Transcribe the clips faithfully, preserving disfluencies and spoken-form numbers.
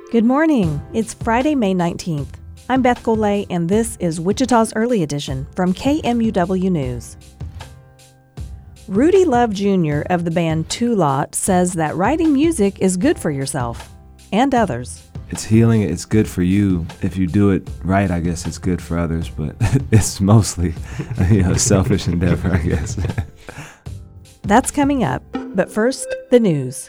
Good morning. It's Friday, May nineteenth. I'm Beth Golay, and this is Wichita's Early Edition from K M U W News. Rudy Love Junior of the band Two Lot says that writing music is good for yourself and others. It's healing. It's good for you. If you do it right, I guess it's good for others, but it's mostly, you know, selfish endeavor, I guess. That's coming up, but first, the news.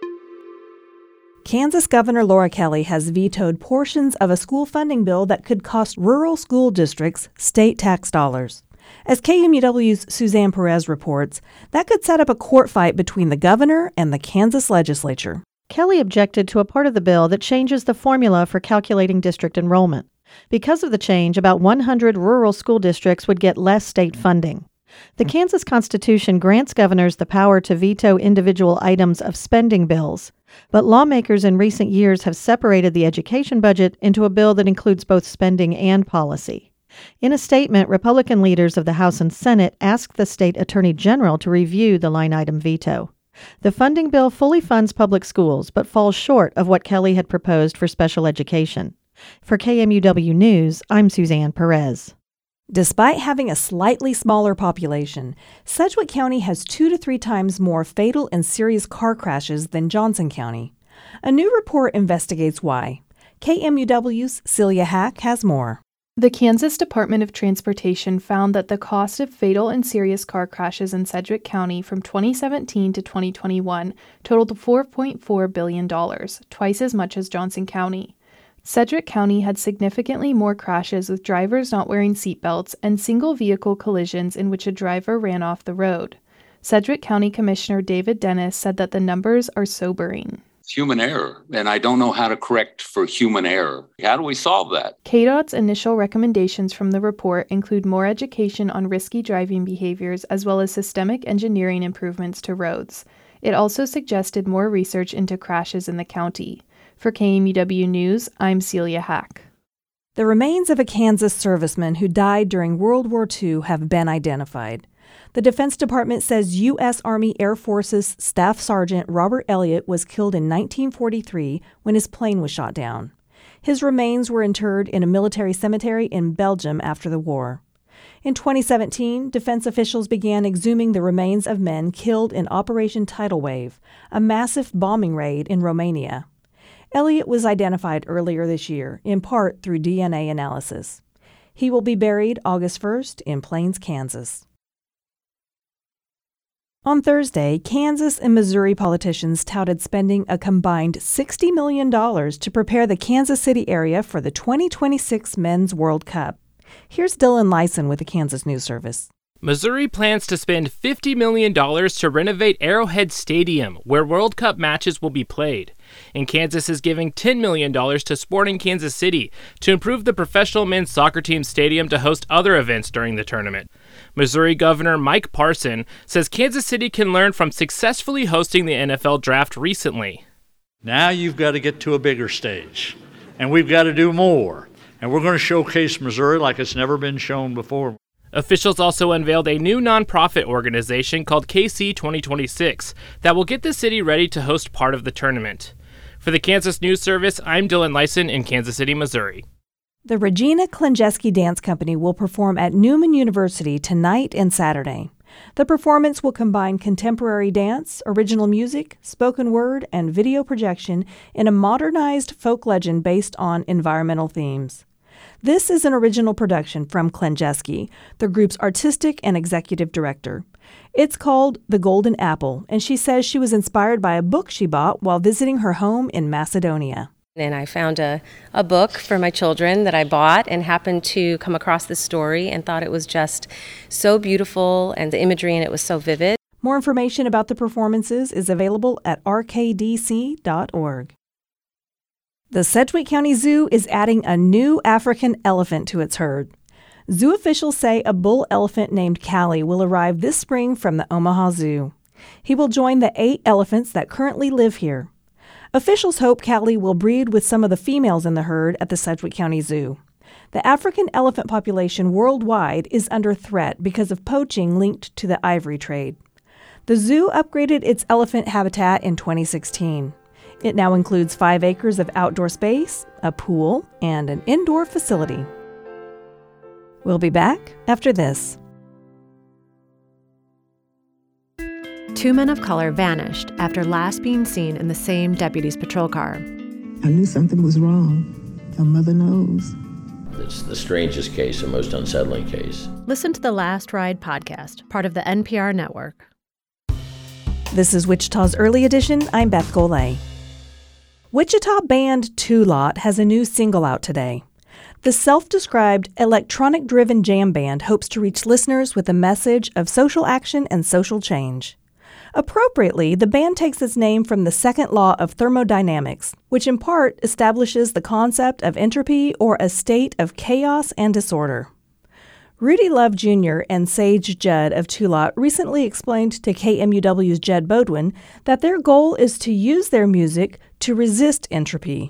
Kansas Governor Laura Kelly has vetoed portions of a school funding bill that could cost rural school districts state tax dollars. As K M U W's Suzanne Perez reports, that could set up a court fight between the governor and the Kansas legislature. Kelly objected to a part of the bill that changes the formula for calculating district enrollment. Because of the change, about one hundred rural school districts would get less state funding. The Kansas Constitution grants governors the power to veto individual items of spending bills, but lawmakers in recent years have separated the education budget into a bill that includes both spending and policy. In a statement, Republican leaders of the House and Senate asked the state attorney general to review the line item veto. The funding bill fully funds public schools, but falls short of what Kelly had proposed for special education. For K M U W News, I'm Suzanne Perez. Despite having a slightly smaller population, Sedgwick County has two to three times more fatal and serious car crashes than Johnson County. A new report investigates why. K M U W's Celia Hack has more. The Kansas Department of Transportation found that the cost of fatal and serious car crashes in Sedgwick County from twenty seventeen to twenty twenty-one totaled four point four billion dollars, twice as much as Johnson County. Sedgwick County had significantly more crashes with drivers not wearing seatbelts and single-vehicle collisions in which a driver ran off the road. Sedgwick County Commissioner David Dennis said that the numbers are sobering. Human error, and I don't know how to correct for human error. How do we solve that? K D O T's initial recommendations from the report include more education on risky driving behaviors as well as systemic engineering improvements to roads. It also suggested more research into crashes in the county. For K M U W News, I'm Celia Hack. The remains of a Kansas serviceman who died during World War Two have been identified. The Defense Department says U S Army Air Force's Staff Sergeant Robert Elliott was killed in nineteen forty-three when his plane was shot down. His remains were interred in a military cemetery in Belgium after the war. In twenty seventeen, defense officials began exhuming the remains of men killed in Operation Tidal Wave, a massive bombing raid in Romania. Elliott was identified earlier this year, in part through D N A analysis. He will be buried August first in Plains, Kansas. On Thursday, Kansas and Missouri politicians touted spending a combined sixty million dollars to prepare the Kansas City area for the twenty twenty-six Men's World Cup. Here's Dylan Lyson with the Kansas News Service. Missouri plans to spend fifty million dollars to renovate Arrowhead Stadium, where World Cup matches will be played. And Kansas is giving ten million dollars to Sporting Kansas City to improve the professional men's soccer team stadium to host other events during the tournament. Missouri Governor Mike Parson says Kansas City can learn from successfully hosting the N F L draft recently. Now you've got to get to a bigger stage, and we've got to do more. And we're going to showcase Missouri like it's never been shown before. Officials also unveiled a new nonprofit organization called K C twenty twenty-six that will get the city ready to host part of the tournament. For the Kansas News Service, I'm Dylan Lyson in Kansas City, Missouri. The Regina Klingeski Dance Company will perform at Newman University tonight and Saturday. The performance will combine contemporary dance, original music, spoken word, and video projection in a modernized folk legend based on environmental themes. This is an original production from Klingeski, the group's artistic and executive director. It's called The Golden Apple, and she says she was inspired by a book she bought while visiting her home in Macedonia. And I found a, a book for my children that I bought and happened to come across this story and thought it was just so beautiful and the imagery in it was so vivid. More information about the performances is available at r k d c dot org. The Sedgwick County Zoo is adding a new African elephant to its herd. Zoo officials say a bull elephant named Callie will arrive this spring from the Omaha Zoo. He will join the eight elephants that currently live here. Officials hope Callie will breed with some of the females in the herd at the Sedgwick County Zoo. The African elephant population worldwide is under threat because of poaching linked to the ivory trade. The zoo upgraded its elephant habitat in twenty sixteen. It now includes five acres of outdoor space, a pool, and an indoor facility. We'll be back after this. Two men of color vanished after last being seen in the same deputy's patrol car. I knew something was wrong. My mother knows. It's the strangest case, the most unsettling case. Listen to the Last Ride podcast, part of the N P R network. This is Wichita's Early Edition. I'm Beth Golay. Wichita band Two Lot has a new single out today. The self-described electronic-driven jam band hopes to reach listeners with a message of social action and social change. Appropriately, the band takes its name from the second law of thermodynamics, which in part establishes the concept of entropy or a state of chaos and disorder. Rudy Love Junior and Sage Judd of Two Lot recently explained to K M U W's Jed Bodwin that their goal is to use their music to resist entropy.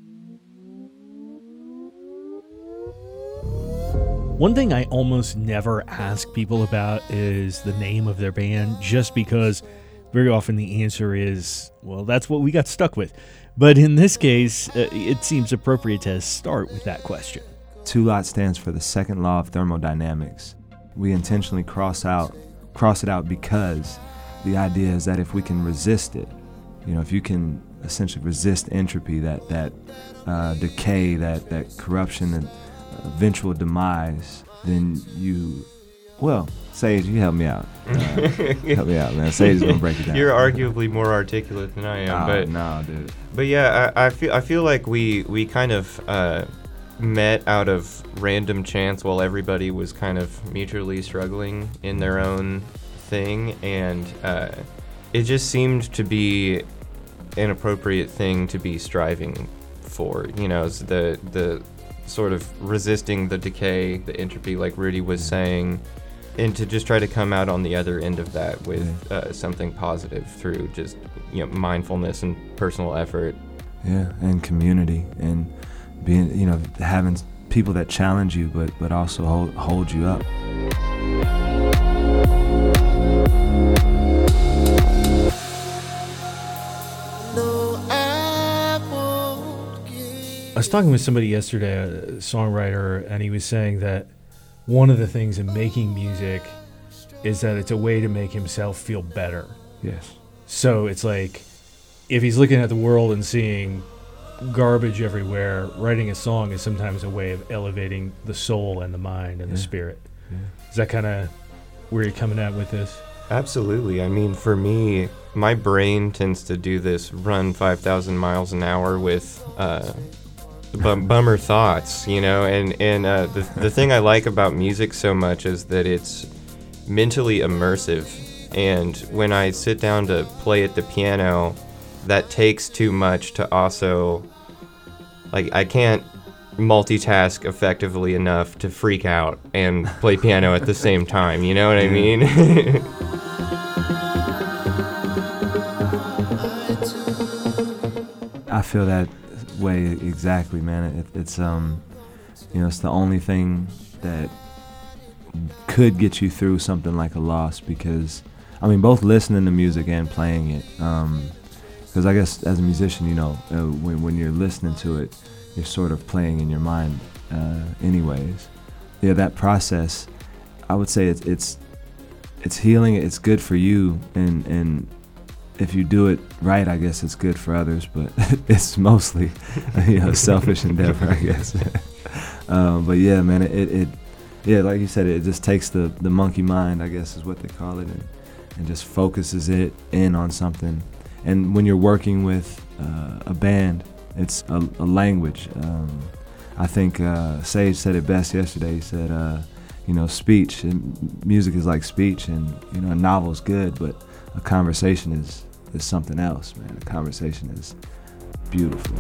One thing I almost never ask people about is the name of their band, just because very often the answer is, well, that's what we got stuck with. But in this case, uh, it seems appropriate to start with that question. Two Lot stands for the second law of thermodynamics. We intentionally cross out, cross it out because the idea is that if we can resist it, you know, if you can essentially resist entropy, that that uh, decay, that that corruption, and eventual demise, then you, well, Sage, you help me out. Uh, help me out, man. Sage is gonna break it down. You're arguably more articulate than I am, oh, but no, dude. But yeah, I, I feel I feel like we we kind of uh, met out of random chance while everybody was kind of mutually struggling in their own thing, and uh, it just seemed to be an appropriate thing to be striving for. You know, it's the the sort of resisting the decay, the entropy, like Rudy was saying, and to just try to come out on the other end of that with uh, something positive through just, you know, mindfulness and personal effort. Yeah, and community, and being, you know, having people that challenge you, but but also hold hold you up. I was talking with somebody yesterday, a songwriter, and he was saying that one of the things in making music is that it's a way to make himself feel better. Yes. So it's like, if he's looking at the world and seeing garbage everywhere, writing a song is sometimes a way of elevating the soul and the mind and yeah. the spirit. Yeah. Is that kind of where you're coming at with this? Absolutely. I mean, for me, my brain tends to do this run five thousand miles an hour with uh, bum- bummer thoughts, you know, and, and uh, the, the thing I like about music so much is that it's mentally immersive. And when I sit down to play at the piano, that takes too much to also, like, I can't multitask effectively enough to freak out and play piano at the same time, you know what I mean? I feel that way exactly, man. It, it's um, you know, it's the only thing that could get you through something like a loss, because, I mean, both listening to music and playing it. Um, because I guess as a musician, you know, uh, when when you're listening to it, you're sort of playing in your mind, uh, anyways. Yeah, that process, I would say it's it's it's healing. It's good for you, and and if you do it right, I guess it's good for others. But it's mostly, you know, selfish endeavor, I guess. um, but yeah, man, it, it it yeah, like you said, it just takes the the monkey mind, I guess is what they call it, and and just focuses it in on something. And when you're working with uh, a band, it's a, a language. Um, I think uh, Sage said it best yesterday. He said, uh, you know, speech, and music is like speech, and, you know, a novel's good, but a conversation is, is something else, man. A conversation is beautiful.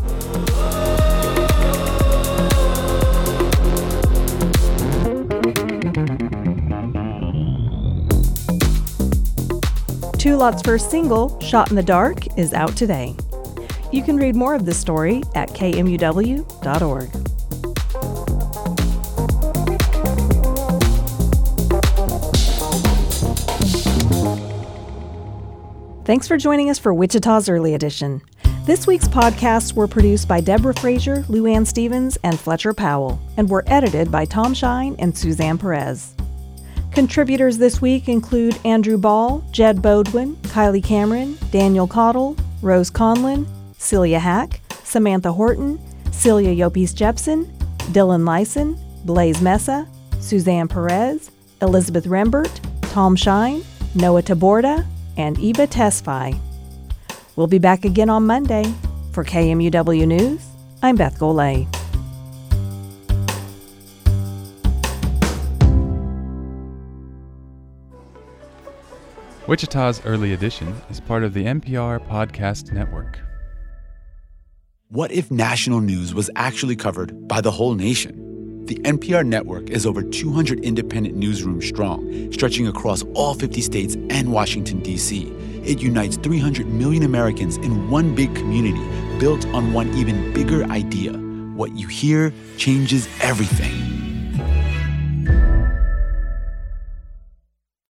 Two Lot's first single, Shot in the Dark, is out today. You can read more of this story at K M U W dot org. Thanks for joining us for Wichita's Early Edition. This week's podcasts were produced by Deborah Frazier, Luann Stevens, and Fletcher Powell, and were edited by Tom Shine and Suzanne Perez. Contributors this week include Andrew Ball, Jed Bodwin, Kylie Cameron, Daniel Cottle, Rose Conlon, Celia Hack, Samantha Horton, Celia Yopes Jepson, Dylan Lyson, Blaze Mesa, Suzanne Perez, Elizabeth Rembert, Tom Shine, Noah Taborda, and Eva Tesfaye. We'll be back again on Monday. For K M U W News, I'm Beth Golay. Wichita's Early Edition is part of the N P R Podcast Network. What if national news was actually covered by the whole nation? The N P R network is over two hundred independent newsrooms strong, stretching across all fifty states and Washington, D C It unites three hundred million Americans in one big community built on one even bigger idea. What you hear changes everything.